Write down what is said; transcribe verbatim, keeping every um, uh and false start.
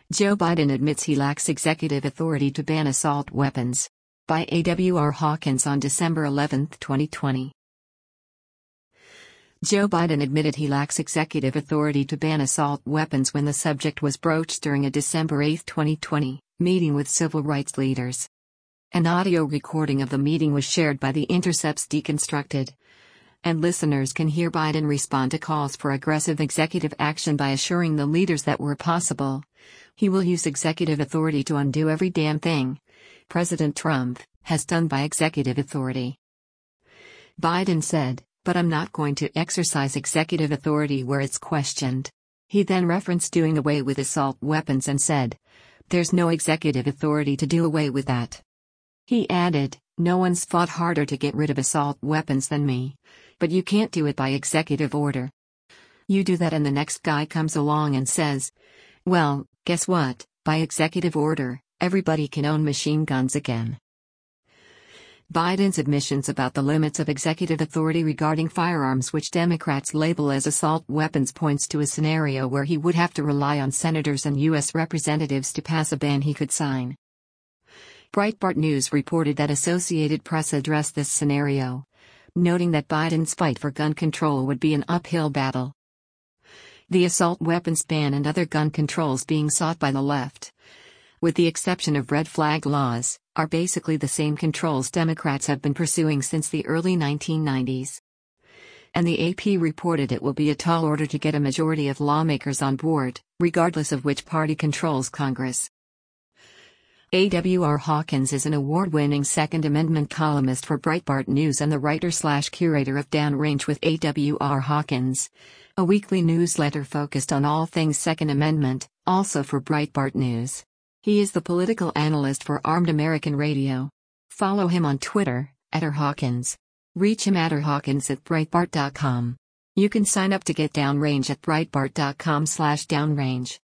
Joe Biden admits he lacks executive authority to ban assault weapons. By A W R Hawkins on December eleventh, twenty twenty. Joe Biden admitted he lacks executive authority to ban assault weapons when the subject was broached during a December eighth, twenty twenty, meeting with civil rights leaders. An audio recording of the meeting was shared by The Intercept's Deconstructed. And listeners can hear Biden respond to calls for aggressive executive action by assuring the leaders that where possible, he will use executive authority to undo every damn thing President Trump has done by executive authority. Biden said, "But I'm not going to exercise executive authority where it's questioned." He then referenced doing away with assault weapons and said, "There's no executive authority to do away with that." He added, "No one's fought harder to get rid of assault weapons than me. But you can't do it by executive order. You do that and the next guy comes along and says, well, guess what, by executive order, everybody can own machine guns again." Biden's admissions about the limits of executive authority regarding firearms, which Democrats label as assault weapons, points to a scenario where he would have to rely on senators and U S representatives to pass a ban he could sign. Breitbart News reported that Associated Press addressed this scenario, noting that Biden's fight for gun control would be an uphill battle. The assault weapons ban and other gun controls being sought by the left, with the exception of red flag laws, are basically the same controls Democrats have been pursuing since the early nineteen nineties. And the A P reported it will be a tall order to get a majority of lawmakers on board, regardless of which party controls Congress. A W R Hawkins is an award-winning Second Amendment columnist for Breitbart News and the writer-slash-curator of Downrange with A W R Hawkins, a weekly newsletter focused on all things Second Amendment, also for Breitbart News. He is the political analyst for Armed American Radio. Follow him on Twitter, at R Hawkins. Reach him at r hawkins at breitbart dot com. You can sign up to get Downrange at breitbart dot com slash downrange.